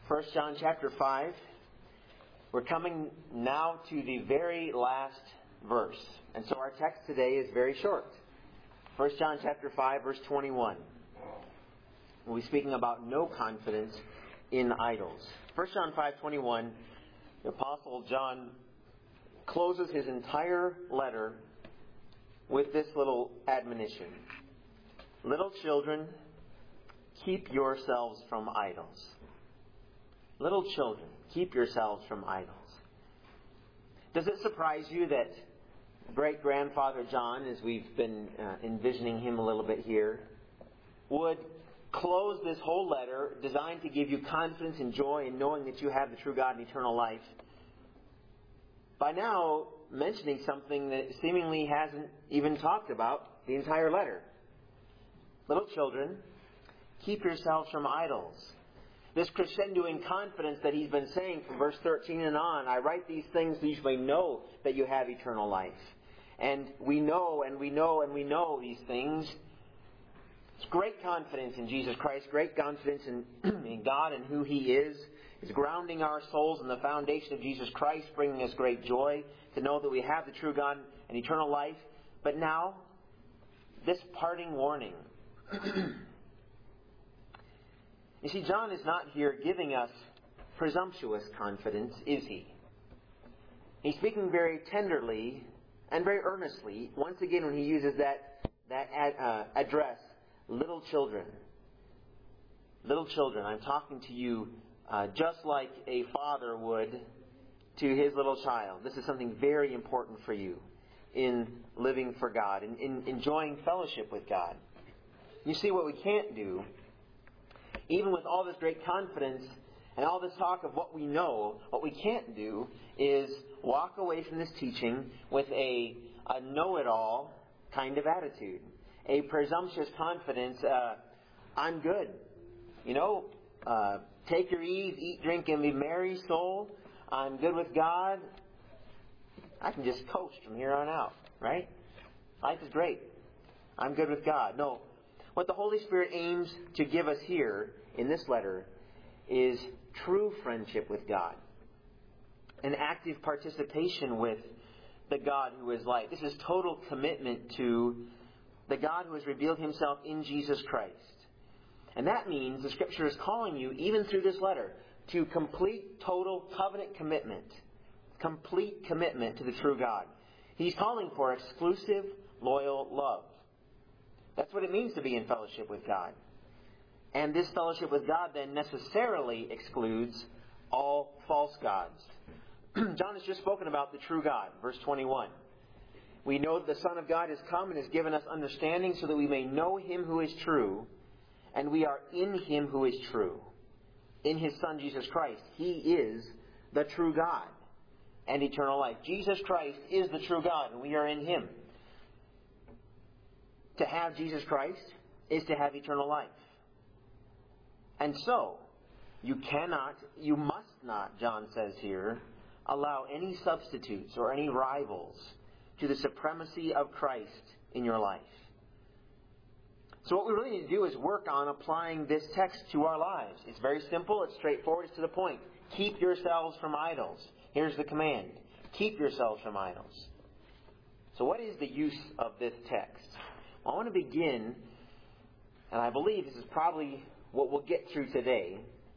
1 John chapter 5. We're coming now to the very last verse. And so our text today is very short. 1 John chapter 5, verse 21. We'll be speaking about no confidence in idols. 1 John 5:21, the Apostle John closes his entire letter with this little admonition. Little children, keep yourselves from idols. Little children, keep yourselves from idols. Does it surprise you that great-grandfather John, as we've been envisioning him a little bit here, would close this whole letter designed to give you confidence and joy in knowing that you have the true God and eternal life, by now mentioning something that seemingly hasn't even talked about the entire letter? Little children, keep yourselves from idols. This crescendoing confidence that he's been saying from verse 13 and on, I write these things so you may know that you have eternal life. And we know and we know and we know these things. It's great confidence in Jesus Christ, great confidence in God and who He is. It's grounding our souls in the foundation of Jesus Christ, bringing us great joy to know that we have the true God and eternal life. But now, this parting warning. You see, John is not here giving us presumptuous confidence, is he? He's speaking very tenderly and very earnestly, once again when he uses that address, little children. Little children, I'm talking to you just like a father would to his little child. This is something very important for you in living for God, in enjoying fellowship with God. You see, what we can't do, even with all this great confidence and all this talk of what we know, what we can't do is walk away from this teaching with a know-it-all kind of attitude. A presumptuous confidence, I'm good. Take your ease, eat, drink, and be merry, soul. I'm good with God. I can just coast from here on out, right? Life is great. I'm good with God. No. What the Holy Spirit aims to give us here in this letter is true friendship with God. An active participation with the God who is light. This is total commitment to the God who has revealed Himself in Jesus Christ. And that means the Scripture is calling you, even through this letter, to complete, total covenant commitment. Complete commitment to the true God. He's calling for exclusive, loyal love. That's what it means to be in fellowship with God. And this fellowship with God then necessarily excludes all false gods. John has just spoken about the true God, verse 21. We know that the Son of God has come and has given us understanding so that we may know Him who is true, and we are in Him who is true. In His Son, Jesus Christ. He is the true God and eternal life. Jesus Christ is the true God, and we are in Him. To have Jesus Christ is to have eternal life. And so, you must not, John says here, allow any substitutes or any rivals to the supremacy of Christ in your life. So what we really need to do is work on applying this text to our lives. It's very simple, it's straightforward, it's to the point. Keep yourselves from idols. Here's the command. Keep yourselves from idols. So what is the use of this text? I want to begin, and I believe this is probably what we'll get through today,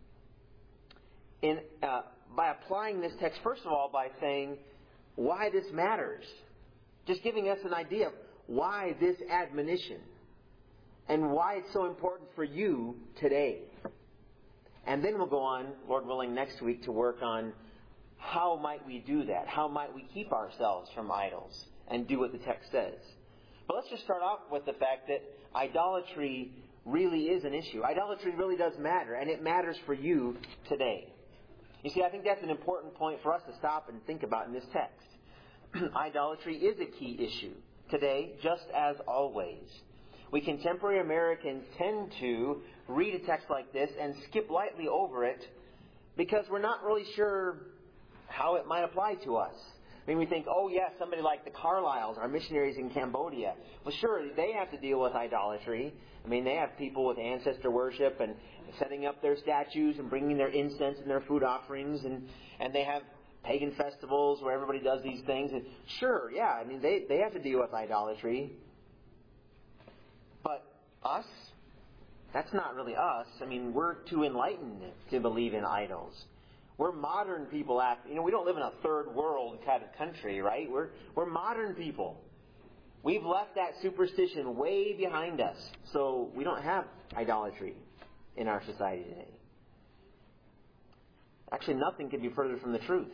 by applying this text, first of all, by saying why this matters. Just giving us an idea of why this admonition and why it's so important for you today. And then we'll go on, Lord willing, next week to work on how might we do that? How might we keep ourselves from idols and do what the text says? But let's just start off with the fact that idolatry really is an issue. Idolatry really does matter, and it matters for you today. You see, I think that's an important point for us to stop and think about in this text. Idolatry is a key issue today, just as always. We contemporary Americans tend to read a text like this and skip lightly over it because we're not really sure how it might apply to us. I mean, we think, oh yeah, somebody like the Carlyles, our missionaries in Cambodia. Well, sure, they have to deal with idolatry. I mean, they have people with ancestor worship and setting up their statues and bringing their incense and their food offerings, and they have pagan festivals where everybody does these things. And sure, yeah, I mean, they have to deal with idolatry. But us? That's not really us. I mean, we're too enlightened to believe in idols. We're modern people. We don't live in a third world kind of country, right? We're modern people. We've left that superstition way behind us. So we don't have idolatry in our society today. Actually, nothing could be further from the truth.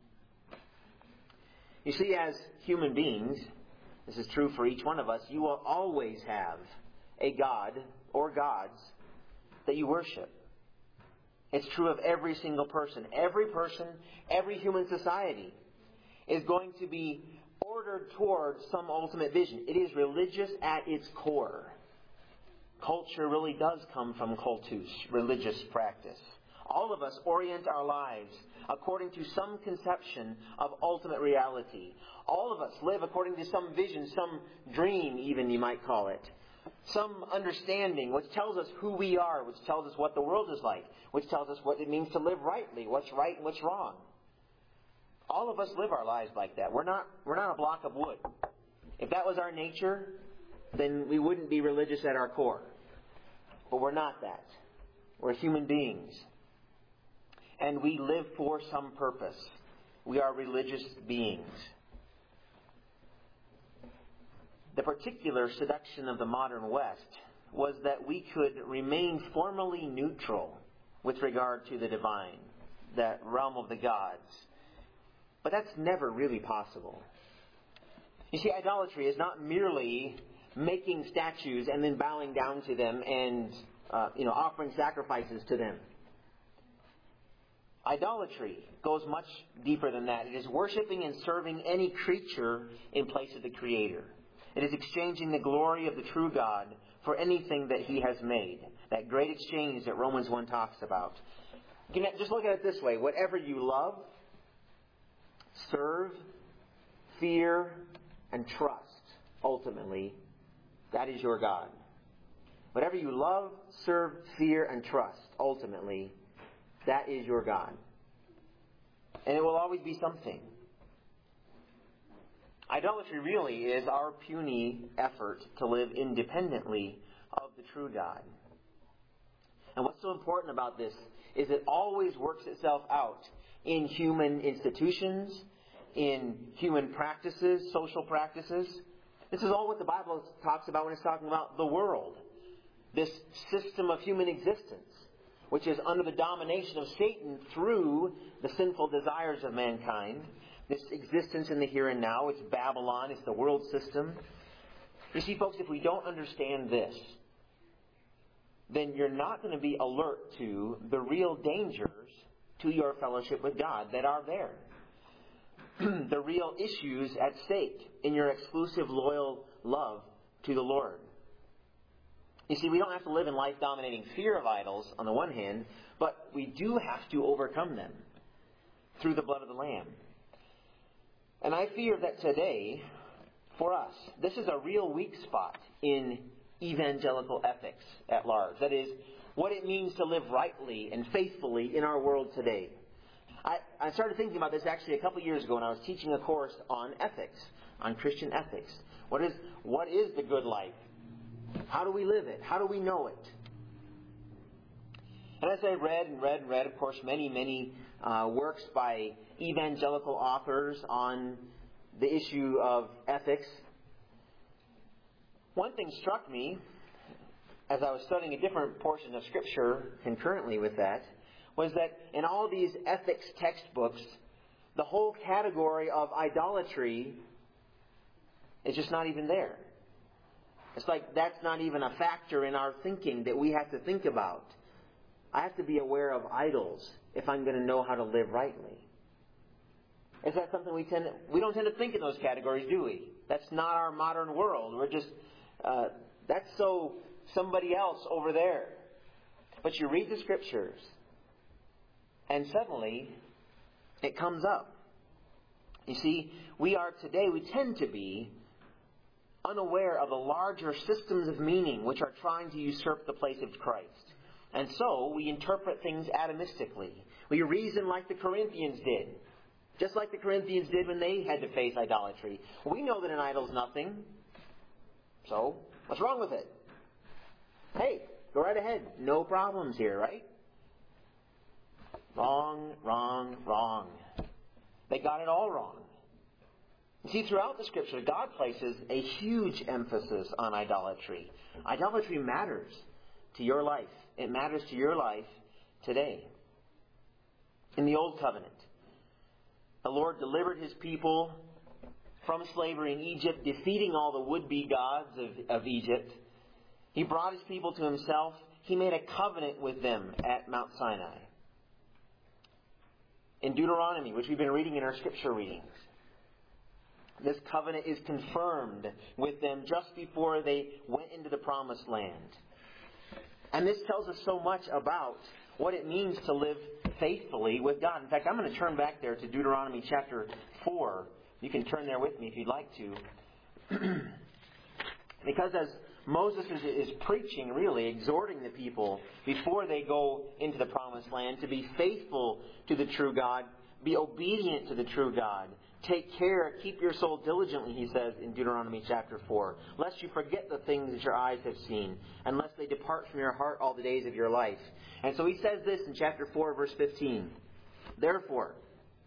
You see, as human beings, this is true for each one of us, you will always have a God or gods that you worship. It's true of every single person. Every human society is going to be ordered towards some ultimate vision. It is religious at its core. Culture really does come from cultus, religious practice. All of us orient our lives according to some conception of ultimate reality. All of us live according to some vision, some dream even you might call it. Some understanding which tells us who we are, which tells us what the world is like, which tells us what it means to live rightly, what's right and what's wrong. All of us live our lives like that. We're not a block of wood. If that was our nature, then we wouldn't be religious at our core. But we're not that. We're human beings. And we live for some purpose. We are religious beings. The particular seduction of the modern West was that we could remain formally neutral with regard to the divine, that realm of the gods. But that's never really possible. You see, idolatry is not merely making statues and then bowing down to them and offering sacrifices to them. Idolatry goes much deeper than that. It is worshiping and serving any creature in place of the Creator. It is exchanging the glory of the true God for anything that He has made. That great exchange that Romans 1 talks about. You can just look at it this way. Whatever you love, serve, fear, and trust, ultimately, that is your God. Whatever you love, serve, fear, and trust, ultimately, that is your God. And it will always be something. Idolatry really is our puny effort to live independently of the true God. And what's so important about this is it always works itself out in human institutions, in human practices, social practices. This is all what the Bible talks about when it's talking about the world. This system of human existence, which is under the domination of Satan through the sinful desires of mankind. This existence in the here and now, it's Babylon, it's the world system. You see, folks, if we don't understand this, then you're not going to be alert to the real dangers to your fellowship with God that are there. The real issues at stake in your exclusive loyal love to the Lord. You see, we don't have to live in life dominating fear of idols on the one hand, but we do have to overcome them through the blood of the Lamb. And I fear that today, for us, this is a real weak spot in evangelical ethics at large. That is, what it means to live rightly and faithfully in our world today. I started thinking about this actually a couple years ago when I was teaching a course on ethics, on Christian ethics. What is the good life? How do we live it? How do we know it? And as I read, of course, many works by evangelical authors on the issue of ethics, one thing struck me as I was studying a different portion of Scripture concurrently with that, was that in all these ethics textbooks, the whole category of idolatry is just not even there. It's like that's not even a factor in our thinking that we have to think about. I have to be aware of idols if I'm going to know how to live rightly. Is that something we don't tend to think in those categories, do we? That's not our modern world. We're just, that's so somebody else over there. But you read the Scriptures, and suddenly it comes up. You see, we tend to be unaware of the larger systems of meaning which are trying to usurp the place of Christ. And so we interpret things atomistically. We reason like the Corinthians did. Just like the Corinthians did when they had to face idolatry. We know that an idol is nothing. So, what's wrong with it? Hey, go right ahead. No problems here, right? Wrong, wrong, wrong. They got it all wrong. You see, throughout the Scripture, God places a huge emphasis on idolatry. Idolatry matters to your life. It matters to your life today. In the Old Covenant, the Lord delivered His people from slavery in Egypt, defeating all the would-be gods of Egypt. He brought His people to Himself. He made a covenant with them at Mount Sinai. In Deuteronomy, which we've been reading in our Scripture readings, this covenant is confirmed with them just before they went into the Promised Land. And this tells us so much about what it means to live faithfully with God. In fact, I'm going to turn back there to Deuteronomy chapter 4. You can turn there with me if you'd like to. Because as Moses is preaching, really, exhorting the people before they go into the Promised Land to be faithful to the true God, be obedient to the true God. Take care, keep your soul diligently, he says in Deuteronomy chapter 4, lest you forget the things that your eyes have seen, and lest they depart from your heart all the days of your life. And so he says this in chapter 4, verse 15. Therefore,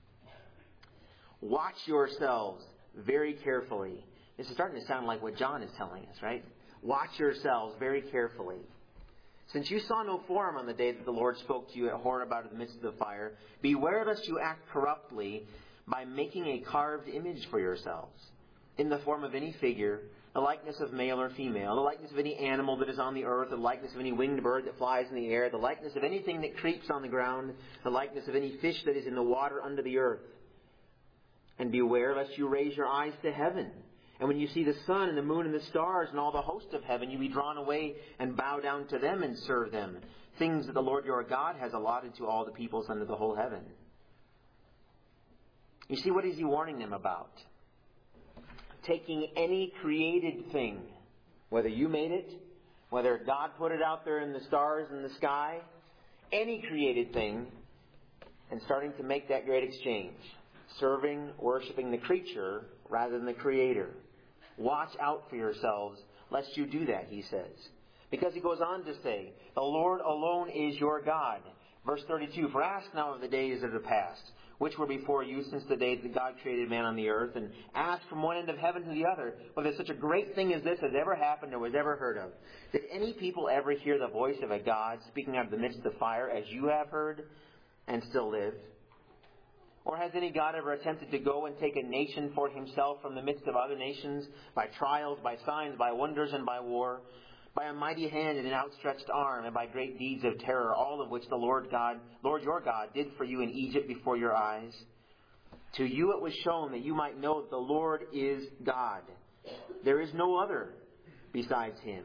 watch yourselves very carefully. This is starting to sound like what John is telling us, right? Watch yourselves very carefully. Since you saw no form on the day that the Lord spoke to you at Horeb out of the midst of the fire, beware lest you act corruptly by making a carved image for yourselves, in the form of any figure, the likeness of male or female, the likeness of any animal that is on the earth, the likeness of any winged bird that flies in the air, the likeness of anything that creeps on the ground, the likeness of any fish that is in the water under the earth. And beware lest you raise your eyes to heaven, and when you see the sun and the moon and the stars and all the host of heaven, you be drawn away and bow down to them and serve them, things that the Lord your God has allotted to all the peoples under the whole heaven. You see, what is he warning them about? Taking any created thing, whether you made it, whether God put it out there in the stars and the sky, any created thing, and starting to make that great exchange. Serving, worshiping the creature rather than the Creator. Watch out for yourselves, lest you do that, he says. Because he goes on to say, the Lord alone is your God. Verse 32, for ask now of the days that are past, which were before you since the day that God created man on the earth, and ask from one end of heaven to the other, whether such a great thing as this has ever happened or was ever heard of. Did any people ever hear the voice of a God speaking out of the midst of the fire as you have heard and still live? Or has any God ever attempted to go and take a nation for himself from the midst of other nations by trials, by signs, by wonders, and by war, by a mighty hand and an outstretched arm, and by great deeds of terror, all of which the Lord your God did for you in Egypt before your eyes? To you it was shown that you might know that the Lord is God. There is no other besides him.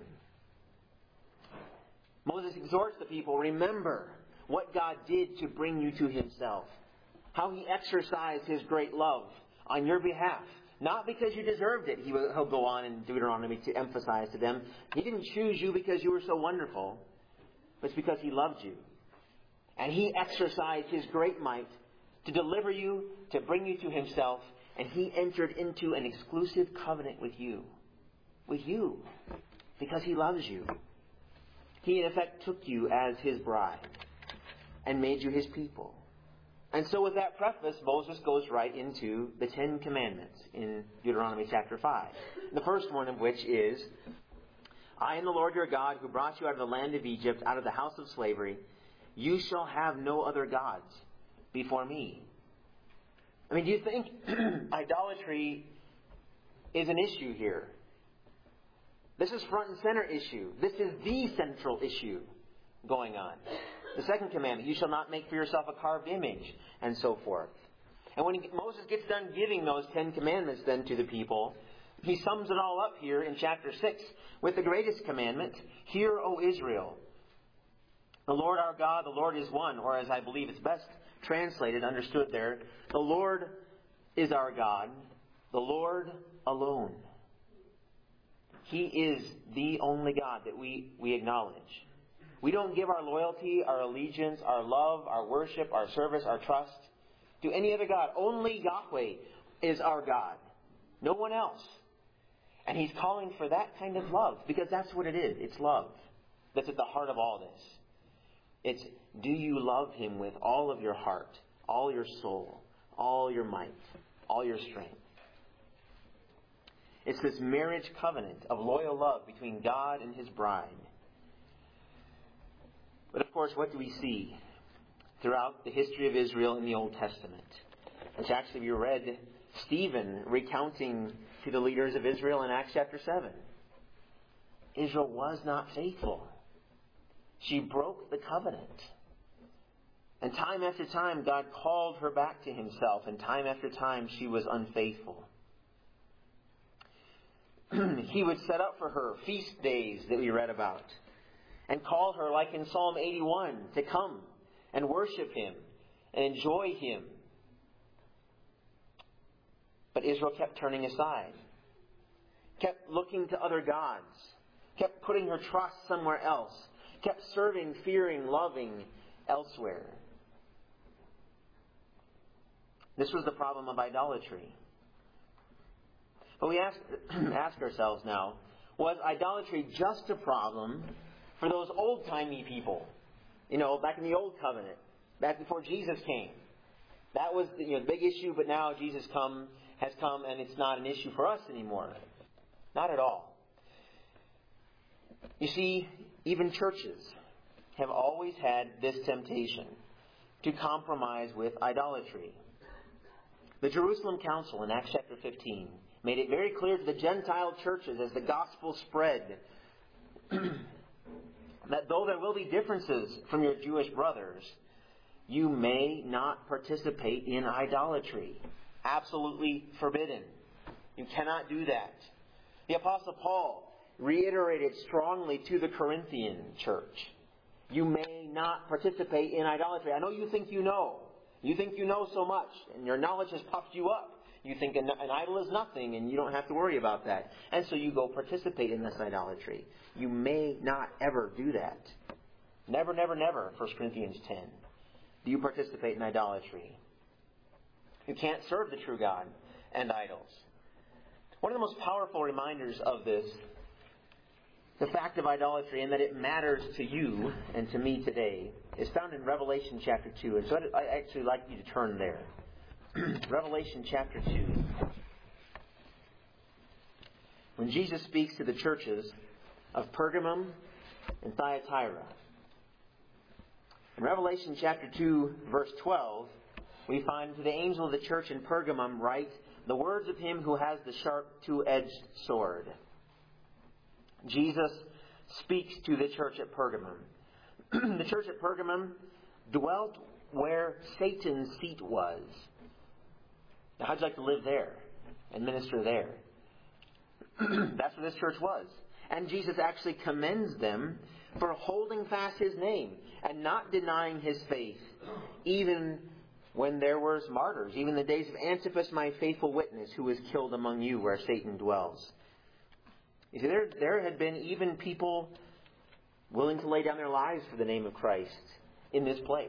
Moses exhorts the people, remember what God did to bring you to himself. How he exercised his great love on your behalf. Not because you deserved it, he'll go on in Deuteronomy to emphasize to them. He didn't choose you because you were so wonderful, but it's because he loved you. And he exercised his great might to deliver you, to bring you to himself, and he entered into an exclusive covenant with you. With you. Because he loves you. He in effect took you as his bride and made you his people. And so with that preface, Moses goes right into the 10 Commandments in Deuteronomy chapter 5. The first one of which is, I am the Lord your God who brought you out of the land of Egypt, out of the house of slavery. You shall have no other gods before me. I mean, do you think idolatry is an issue here? This is front and center issue. This is the central issue going on. The second commandment, you shall not make for yourself a carved image, and so forth. And when Moses gets done giving those 10 commandments then to the people, he sums it all up here in chapter 6 with the greatest commandment, Hear, O Israel, the Lord our God, the Lord is one, or as I believe it's best translated, understood there, the Lord is our God, the Lord alone. He is the only God that we acknowledge. We don't give our loyalty, our allegiance, our love, our worship, our service, our trust to any other God. Only Yahweh is our God. No one else. And He's calling for that kind of love, because that's what it is. It's love that's at the heart of all this. It's, do you love Him with all of your heart, all your soul, all your might, all your strength? It's this marriage covenant of loyal love between God and His bride. But of course, what do we see throughout the history of Israel in the Old Testament? Which actually we read Stephen recounting to the leaders of Israel in Acts chapter 7. Israel was not faithful. She broke the covenant. And time after time, God called her back to Himself. And time after time, she was unfaithful. He would set up for her feast days that we read about. And call her, like in Psalm 81, to come and worship Him and enjoy Him. But Israel kept turning aside. Kept looking to other gods. Kept putting her trust somewhere else. Kept serving, fearing, loving elsewhere. This was the problem of idolatry. But we ask ourselves now, was idolatry just a problem for those old-timey people? Back in the Old Covenant, back before Jesus came. That was the big issue, but now Jesus has come and it's not an issue for us anymore. Not at all. You see, even churches have always had this temptation to compromise with idolatry. The Jerusalem Council in Acts chapter 15 made it very clear to the Gentile churches as the gospel spread that though there will be differences from your Jewish brothers, you may not participate in idolatry. Absolutely forbidden. You cannot do that. The Apostle Paul reiterated strongly to the Corinthian church, you may not participate in idolatry. I know you think you know. You think you know so much, and your knowledge has puffed you up. You think an idol is nothing, and you don't have to worry about that. And so you go participate in this idolatry. You may not ever do that. Never, never, never, 1 Corinthians 10. Do you participate in idolatry? You can't serve the true God and idols. One of the most powerful reminders of this, the fact of idolatry and that it matters to you and to me today, is found in Revelation chapter 2. And so I'd actually like you to turn there. Revelation chapter 2. When Jesus speaks to the churches of Pergamum and Thyatira. In Revelation chapter 2, verse 12, we find, to the angel of the church in Pergamum write, the words of Him who has the sharp two-edged sword. Jesus speaks to the church at Pergamum. The church at Pergamum dwelt where Satan's seat was. Now, how'd you like to live there and minister there? That's where this church was. And Jesus actually commends them for holding fast His name and not denying His faith, even when there were martyrs, even the days of Antipas, my faithful witness, who was killed among you where Satan dwells. You see, there had been even people willing to lay down their lives for the name of Christ in this place.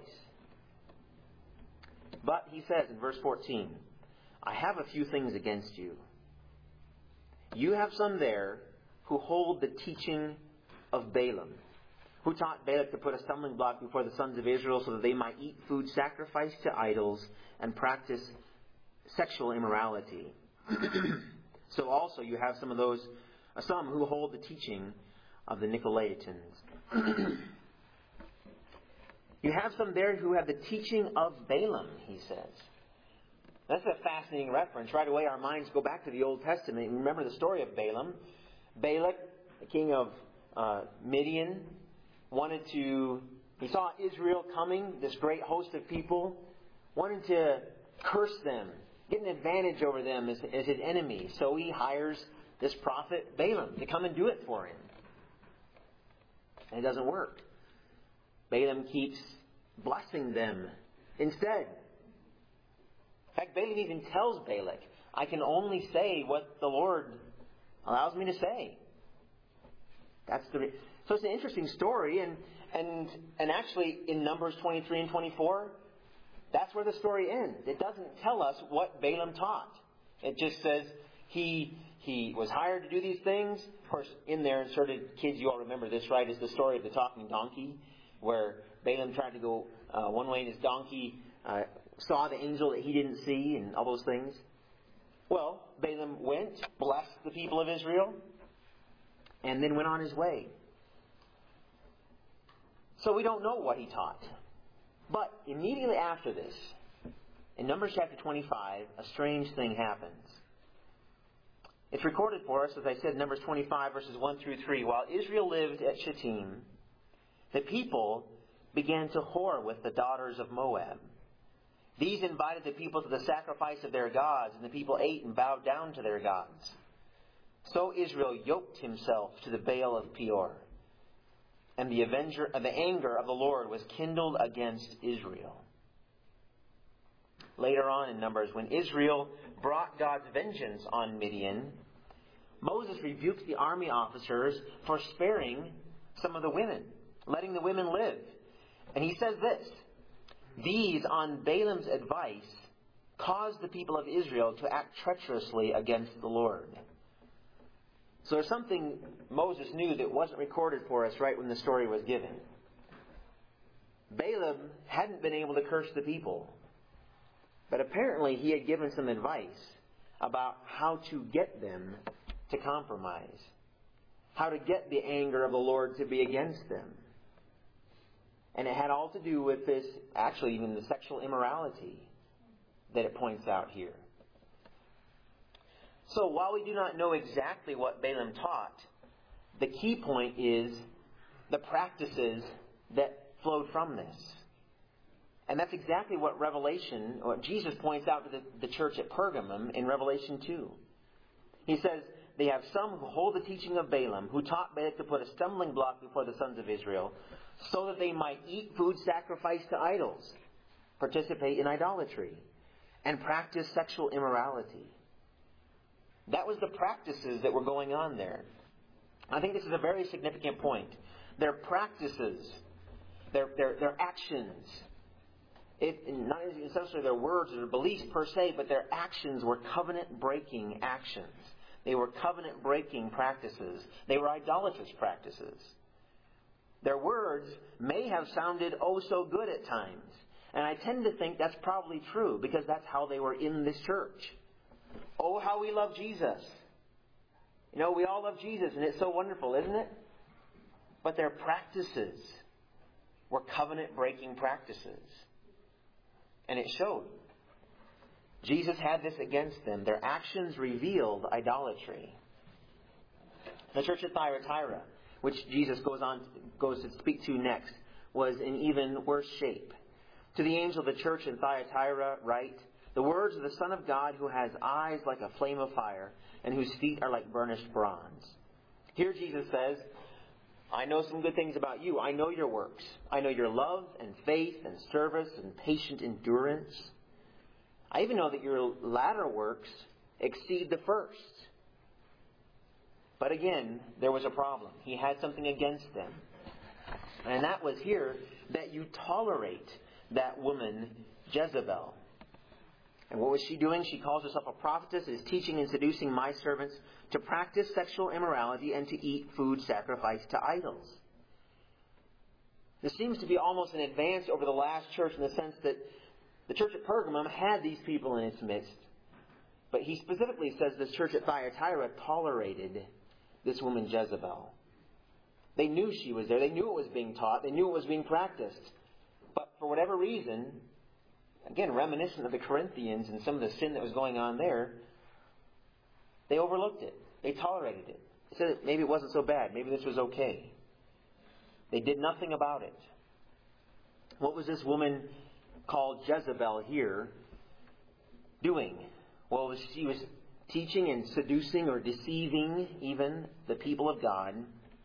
But he says in verse 14, I have a few things against you. You have some there who hold the teaching of Balaam, who taught Balak to put a stumbling block before the sons of Israel so that they might eat food sacrificed to idols and practice sexual immorality. So also you have some who hold the teaching of the Nicolaitans. You have some there who have the teaching of Balaam, he says. That's a fascinating reference. Right away our minds go back to the Old Testament. Remember the story of Balaam. Balak, the king of Midian, he saw Israel coming, this great host of people, wanted to curse them, get an advantage over them as his enemy. So he hires this prophet Balaam to come and do it for him. And it doesn't work. Balaam keeps blessing them instead. In fact, Balaam even tells Balak, I can only say what the Lord allows me to say. So it's an interesting story, and actually in Numbers 23 and 24, that's where the story ends. It doesn't tell us what Balaam taught. It just says he was hired to do these things. Of course, in there inserted, kids, you all remember this, right, is the story of the talking donkey, where Balaam tried to go one way and his donkey saw the angel that he didn't see and all those things. Well, Balaam went, blessed the people of Israel, and then went on his way. So we don't know what he taught. But immediately after this, in Numbers chapter 25, a strange thing happens. It's recorded for us, as I said, Numbers 25, verses 1 through 3. While Israel lived at Shittim, the people began to whore with the daughters of Moab. These invited the people to the sacrifice of their gods, and the people ate and bowed down to their gods. So Israel yoked himself to the Baal of Peor, and the anger of the Lord was kindled against Israel. Later on in Numbers, when Israel brought God's vengeance on Midian, Moses rebuked the army officers for sparing some of the women, letting the women live. And he says this, these, on Balaam's advice, caused the people of Israel to act treacherously against the Lord. So there's something Moses knew that wasn't recorded for us right when the story was given. Balaam hadn't been able to curse the people. But apparently he had given some advice about how to get them to compromise. How to get the anger of the Lord to be against them. And it had all to do with this, actually even the sexual immorality that it points out here. So while we do not know exactly what Balaam taught, the key point is the practices that flowed from this. And that's exactly what Jesus points out to the church at Pergamum in Revelation 2. He says, they have some who hold the teaching of Balaam, who taught Balak to put a stumbling block before the sons of Israel, so that they might eat food sacrificed to idols, participate in idolatry, and practice sexual immorality. That was the practices that were going on there. I think this is a very significant point. Their practices, their actions, not essentially their words or their beliefs per se, but their actions were covenant-breaking actions. They were covenant-breaking practices. They were idolatrous practices. Their words may have sounded oh so good at times. And I tend to think that's probably true because that's how they were in this church. Oh, how we love Jesus. You know, we all love Jesus and it's so wonderful, isn't it? But their practices were covenant-breaking practices. And it showed. Jesus had this against them. Their actions revealed idolatry. The church at Thyatira, which Jesus goes to speak to next, was in even worse shape. To the angel of the church in Thyatira write, the words of the Son of God who has eyes like a flame of fire and whose feet are like burnished bronze. Here Jesus says, I know some good things about you. I know your works. I know your love and faith and service and patient endurance. I even know that your latter works exceed the first. But again, there was a problem. He had something against them. And that was here that you tolerate that woman, Jezebel. And what was she doing? She calls herself a prophetess, is teaching and seducing my servants to practice sexual immorality and to eat food sacrificed to idols. This seems to be almost an advance over the last church in the sense that the church at Pergamum had these people in its midst. But he specifically says this church at Thyatira tolerated this woman Jezebel. They knew she was there. They knew it was being taught. They knew it was being practiced. But for whatever reason, again, reminiscent of the Corinthians and some of the sin that was going on there, they overlooked it. They tolerated it. They said maybe it wasn't so bad. Maybe this was okay. They did nothing about it. What was this woman called Jezebel here doing? Well, she was teaching and seducing or deceiving even the people of God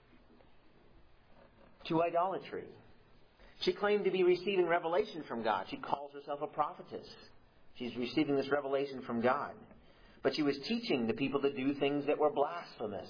to idolatry. She claimed to be receiving revelation from God. She calls herself a prophetess. She's receiving this revelation from God. But she was teaching the people to do things that were blasphemous.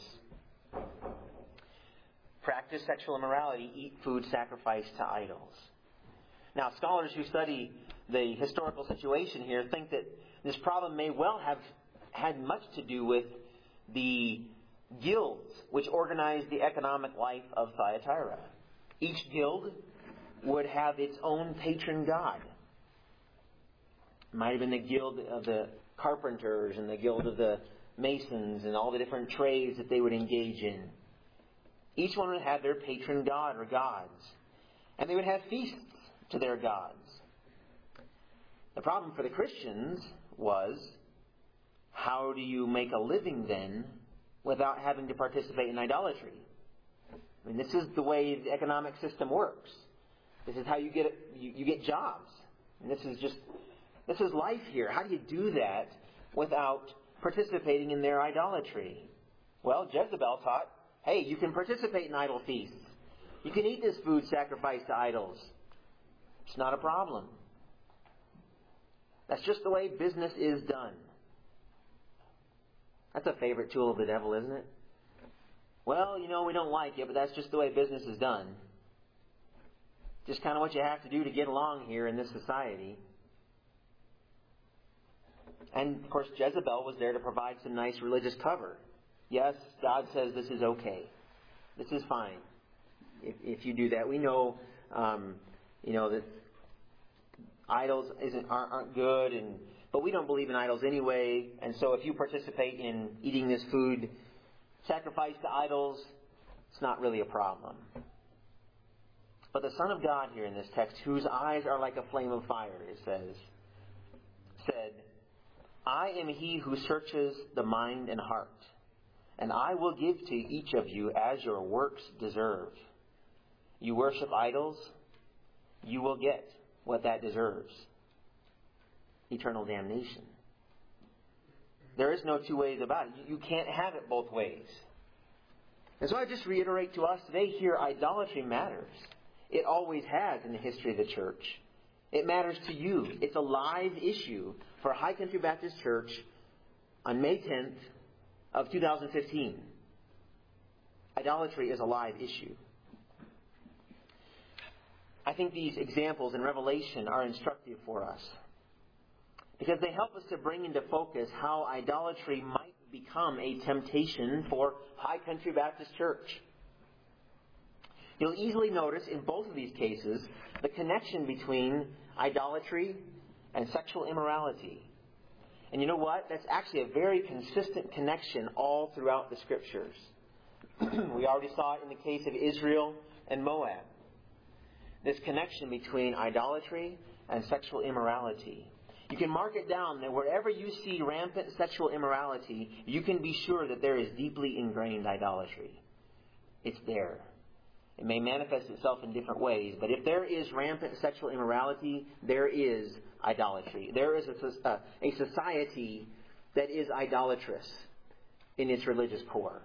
Practice sexual immorality, eat food sacrificed to idols. Now, scholars who study the historical situation here think that this problem may well have had much to do with the guilds which organized the economic life of Thyatira. Each guild would have its own patron god. It might have been the guild of the carpenters and the guild of the masons and all the different trades that they would engage in. Each one would have their patron god or gods. And they would have feasts to their gods. The problem for the Christians was, how do you make a living then without having to participate in idolatry? I mean, this is the way the economic system works. This is how you get jobs. And this is life here. How do you do that without participating in their idolatry? Well, Jezebel taught, hey, you can participate in idol feasts. You can eat this food sacrificed to idols. It's not a problem. That's just the way business is done. That's a favorite tool of the devil, isn't it? Well, we don't like it, but that's just the way business is done. Just kind of what you have to do to get along here in this society. And, of course, Jezebel was there to provide some nice religious cover. Yes, God says this is okay. This is fine if you do that. We know, that idols aren't good, but we don't believe in idols anyway. And so if you participate in eating this food sacrificed to idols, it's not really a problem. But the Son of God here in this text, whose eyes are like a flame of fire, it said, I am he who searches the mind and heart, and I will give to each of you as your works deserve. You worship idols, you will get what that deserves. Eternal damnation. There is no two ways about it. You can't have it both ways. And so I just reiterate to us today here, idolatry matters. It always has in the history of the church. It matters to you. It's a live issue for High Country Baptist Church on May 10th of 2015. Idolatry is a live issue. I think these examples in Revelation are instructive for us, because they help us to bring into focus how idolatry might become a temptation for High Country Baptist Church. You'll easily notice in both of these cases the connection between idolatry and sexual immorality. And you know what? That's actually a very consistent connection all throughout the Scriptures. We already saw it in the case of Israel and Moab. This connection between idolatry and sexual immorality. You can mark it down that wherever you see rampant sexual immorality, you can be sure that there is deeply ingrained idolatry. It's there. It may manifest itself in different ways, but if there is rampant sexual immorality, there is idolatry. There is a society that is idolatrous in its religious core.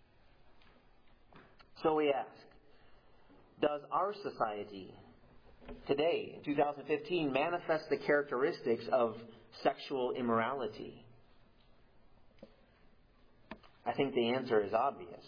So we ask, does our society today, in 2015, manifest the characteristics of sexual immorality? I think the answer is obvious.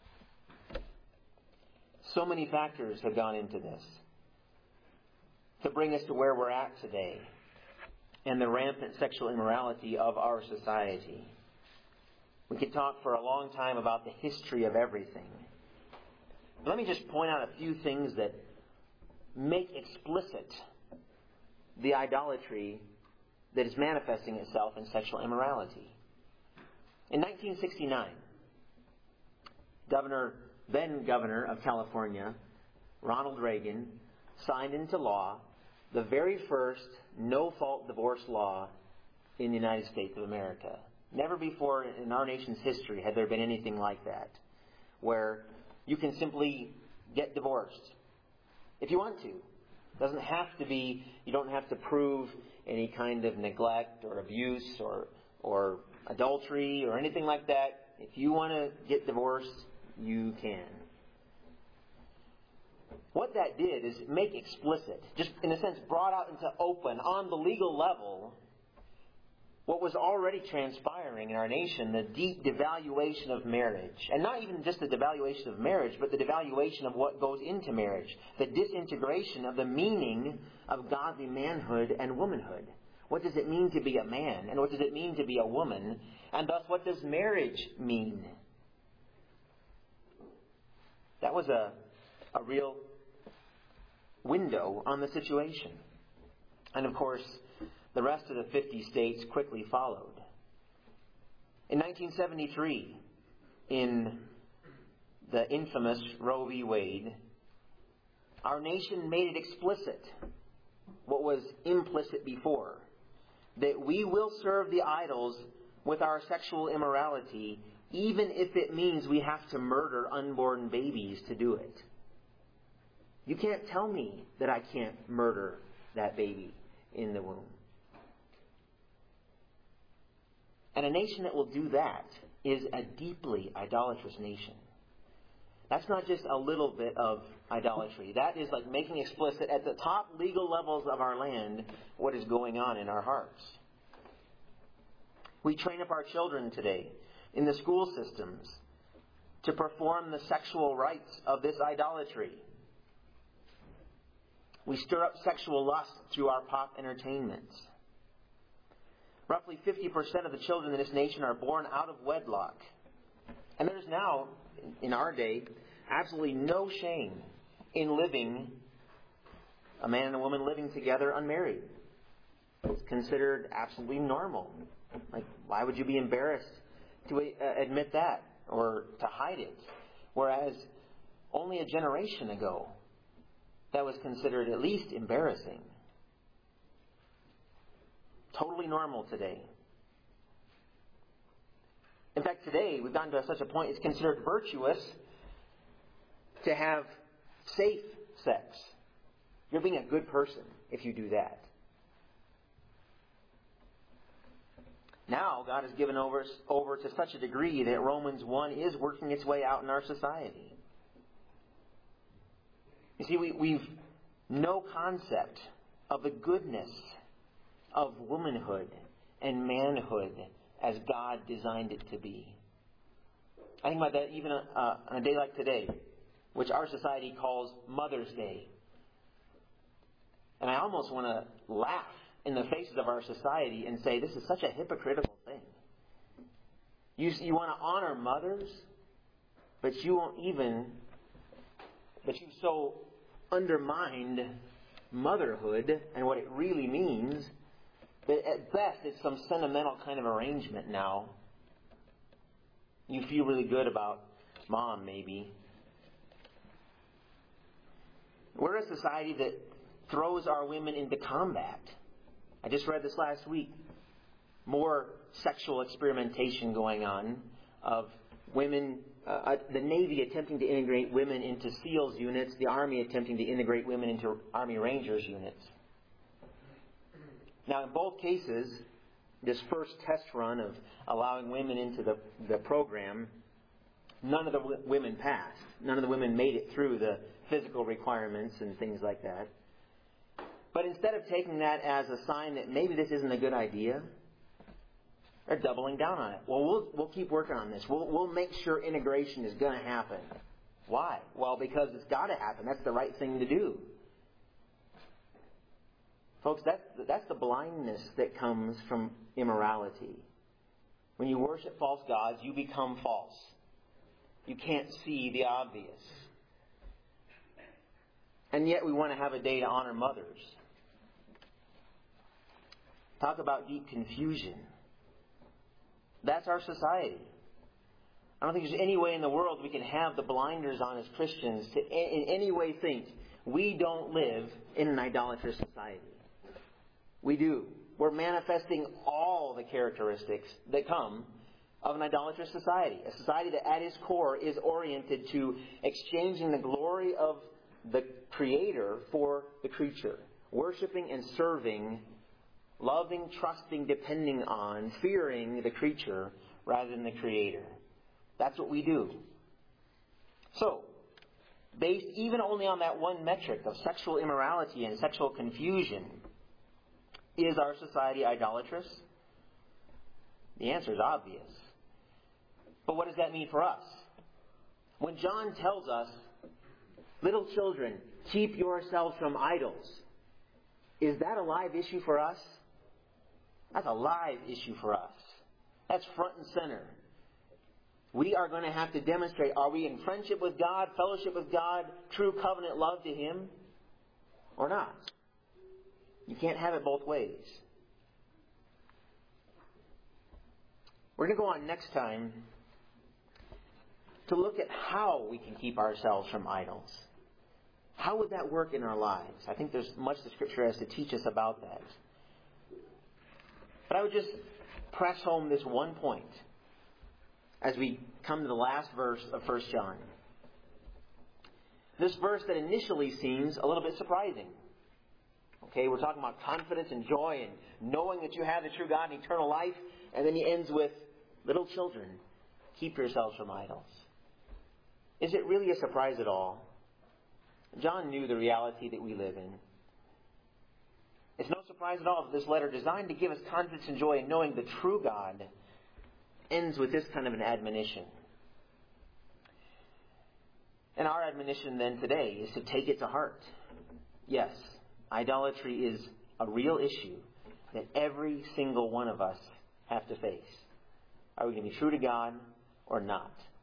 So many factors have gone into this to bring us to where we're at today and the rampant sexual immorality of our society. We could talk for a long time about the history of everything. Let me just point out a few things that make explicit the idolatry that is manifesting itself in sexual immorality. In 1969, then Governor of California, Ronald Reagan, signed into law the very first no-fault divorce law in the United States of America. Never before in our nation's history had there been anything like that, where you can simply get divorced if you want to. It doesn't have to be, you don't have to prove any kind of neglect or abuse or adultery or anything like that. If you want to get divorced, you can. What that did is make explicit, just in a sense brought out into open on the legal level, what was already transpiring in our nation, the deep devaluation of marriage. And not even just the devaluation of marriage, but the devaluation of what goes into marriage. The disintegration of the meaning of godly manhood and womanhood. What does it mean to be a man? And what does it mean to be a woman? And thus, what does marriage mean? That was a real window on the situation. And of course, the rest of the 50 states quickly followed. In 1973, in the infamous Roe v. Wade, our nation made it explicit what was implicit before, that we will serve the idols with our sexual immorality, even if it means we have to murder unborn babies to do it. You can't tell me that I can't murder that baby in the womb. And a nation that will do that is a deeply idolatrous nation. That's not just a little bit of idolatry. That is like making explicit at the top legal levels of our land what is going on in our hearts. We train up our children today in the school systems to perform the sexual rites of this idolatry. We stir up sexual lust through our pop entertainments. Roughly 50% of the children in this nation are born out of wedlock. And there's now, in our day, absolutely no shame in living, a man and a woman living together unmarried. It's considered absolutely normal. Like, why would you be embarrassed to admit that or to hide it? Whereas only a generation ago, that was considered at least embarrassing. Totally normal today. In fact, today we've gotten to such a point it's considered virtuous to have safe sex. You're being a good person if you do that. Now God has given over to such a degree that Romans 1 is working its way out in our society. You see, we've no concept of the goodness of womanhood and manhood as God designed it to be. I think about that even on a day like today, which our society calls Mother's Day. And I almost want to laugh in the faces of our society and say, this is such a hypocritical thing. You want to honor mothers, but you've so undermined motherhood and what it really means that at best it's some sentimental kind of arrangement now. You feel really good about mom, maybe. We're a society that throws our women into combat. I just read this last week. More sexual experimentation going on of women, the Navy attempting to integrate women into SEALs units, the Army attempting to integrate women into Army Rangers units. Now, in both cases, this first test run of allowing women into the program, none of the women passed. None of the women made it through the physical requirements and things like that. But instead of taking that as a sign that maybe this isn't a good idea, they're doubling down on it. Well, we'll keep working on this. We'll make sure integration is going to happen. Why? Well, because it's got to happen. That's the right thing to do. Folks, that's the blindness that comes from immorality. When you worship false gods, you become false. You can't see the obvious. And yet we want to have a day to honor mothers. Talk about deep confusion. That's our society. I don't think there's any way in the world we can have the blinders on as Christians to in any way think we don't live in an idolatrous society. We do. We're manifesting all the characteristics that come of an idolatrous society. A society that at its core is oriented to exchanging the glory of the Creator for the creature. Worshipping and serving, loving, trusting, depending on, fearing the creature rather than the Creator. That's what we do. So, based even only on that one metric of sexual immorality and sexual confusion, is our society idolatrous? The answer is obvious. But what does that mean for us? When John tells us, little children, keep yourselves from idols, is that a live issue for us? That's a live issue for us. That's front and center. We are going to have to demonstrate, are we in friendship with God, fellowship with God, true covenant love to Him, or not? You can't have it both ways. We're going to go on next time to look at how we can keep ourselves from idols. How would that work in our lives? I think there's much the Scripture has to teach us about that. But I would just press home this one point as we come to the last verse of 1 John. This verse that initially seems a little bit surprising. Okay, we're talking about confidence and joy and knowing that you have the true God and eternal life. And then he ends with, little children, keep yourselves from idols. Is it really a surprise at all? John knew the reality that we live in. It's no surprise at all that this letter, designed to give us confidence and joy in knowing the true God, ends with this kind of an admonition. And our admonition then today is to take it to heart. Yes, idolatry is a real issue that every single one of us have to face. Are we going to be true to God or not?